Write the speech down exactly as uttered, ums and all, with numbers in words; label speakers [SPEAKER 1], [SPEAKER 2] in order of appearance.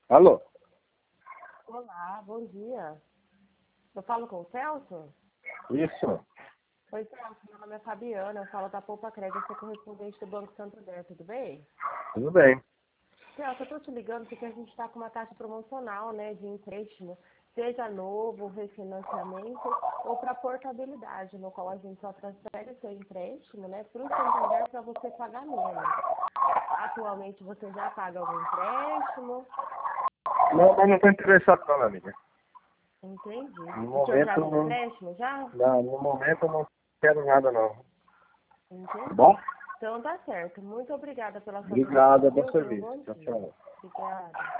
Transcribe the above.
[SPEAKER 1] Alô?
[SPEAKER 2] Olá, bom dia. Eu falo com o Celso?
[SPEAKER 1] Isso.
[SPEAKER 2] Oi, Celso, meu nome é Fabiana, eu falo da Poupa Crédito, sou correspondente do Banco Santander, tudo bem?
[SPEAKER 1] Tudo bem.
[SPEAKER 2] Celso, eu estou te ligando porque a gente está com uma taxa promocional, né, de empréstimo, seja novo, refinanciamento ou para portabilidade, no qual a gente só transfere o seu empréstimo, né, para o Santander para você pagar menos. Atualmente você já paga algum empréstimo?
[SPEAKER 1] Não, mas não estou interessado não, amiga.
[SPEAKER 2] Entendi.
[SPEAKER 1] No
[SPEAKER 2] O senhor
[SPEAKER 1] momento,
[SPEAKER 2] já tem
[SPEAKER 1] não,
[SPEAKER 2] empréstimo já?
[SPEAKER 1] não, no momento eu não quero nada não. Tá
[SPEAKER 2] Entendi.
[SPEAKER 1] bom?
[SPEAKER 2] Então tá certo. Muito obrigada pela sua
[SPEAKER 1] Obrigado,
[SPEAKER 2] atenção,
[SPEAKER 1] bom
[SPEAKER 2] viu? Tenha um
[SPEAKER 1] serviço.
[SPEAKER 2] bom
[SPEAKER 1] Tchau,
[SPEAKER 2] dia.
[SPEAKER 1] tchau.
[SPEAKER 2] Obrigada.